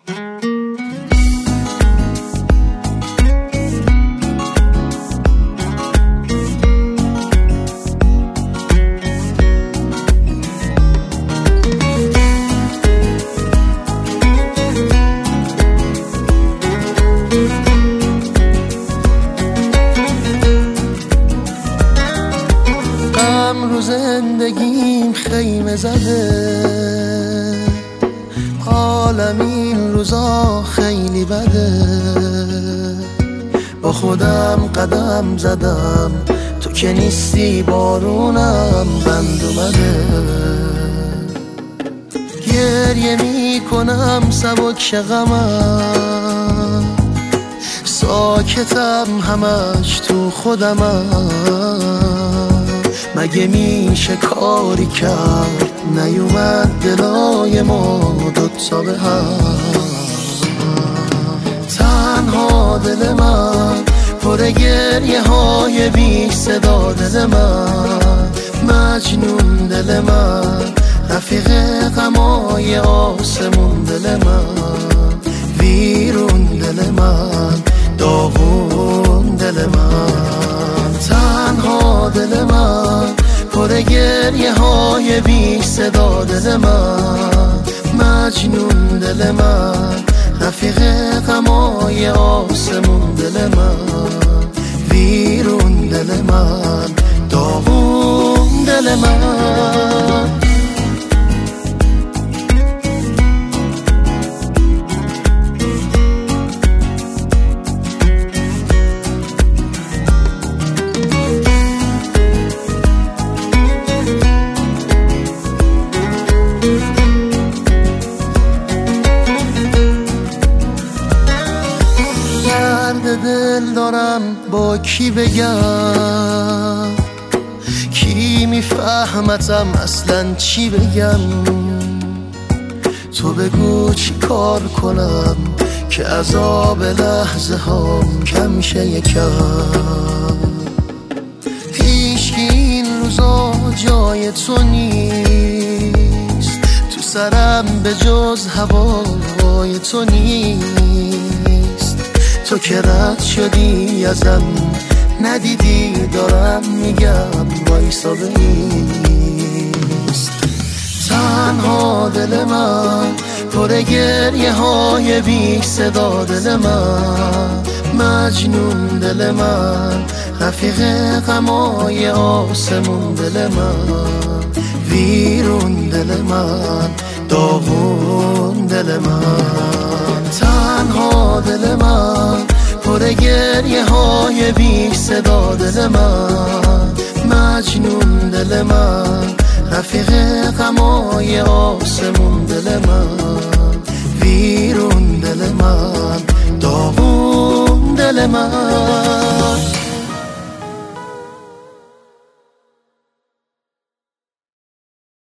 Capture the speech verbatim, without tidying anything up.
رو زندگیم خیمه زده، حالم این روزا خیلی بده. با خودم قدم زدم، تو که نیستی بارونم بند اومده. گریه می کنم سبک غمم، ساکتم همش تو خودمم. مگه میشه کاری کرد نیومد دلای ما دوتا به هم؟ تنها دل من پر گریه های بی صدا، دل من مجنون، دل من رفیق غمای آسمون، دل من ویرون، دل من داغون، دل من تنها دل من پر گریه های بی صدا، دل من مجنون، دل من رفیق غمای آسمون، دل من ویرون، دل من داغون، دل من. دل دارم با کی بگم، کی میفهمتم اصلا چی بگم. تو بگو چی کار کنم که عذاب لحظه هام کم شه یکم. هیچکی این روزا جای تو نیست، تو سرم به جز هوای تو نیست. تو که رد شدی ازم ندیدی دارم میگم وایسا بایست. تنها دل من پر گریه های بی صدا، دل من مجنون، دل من رفیق غمای آسمون، دل من ویرون، دل من داغون، دل من تنها دل من پر گریه های بی صدا، دل من مجنون، دل من رفیق غمای آسمون، دل من ویرون، دل من داغون، دل من.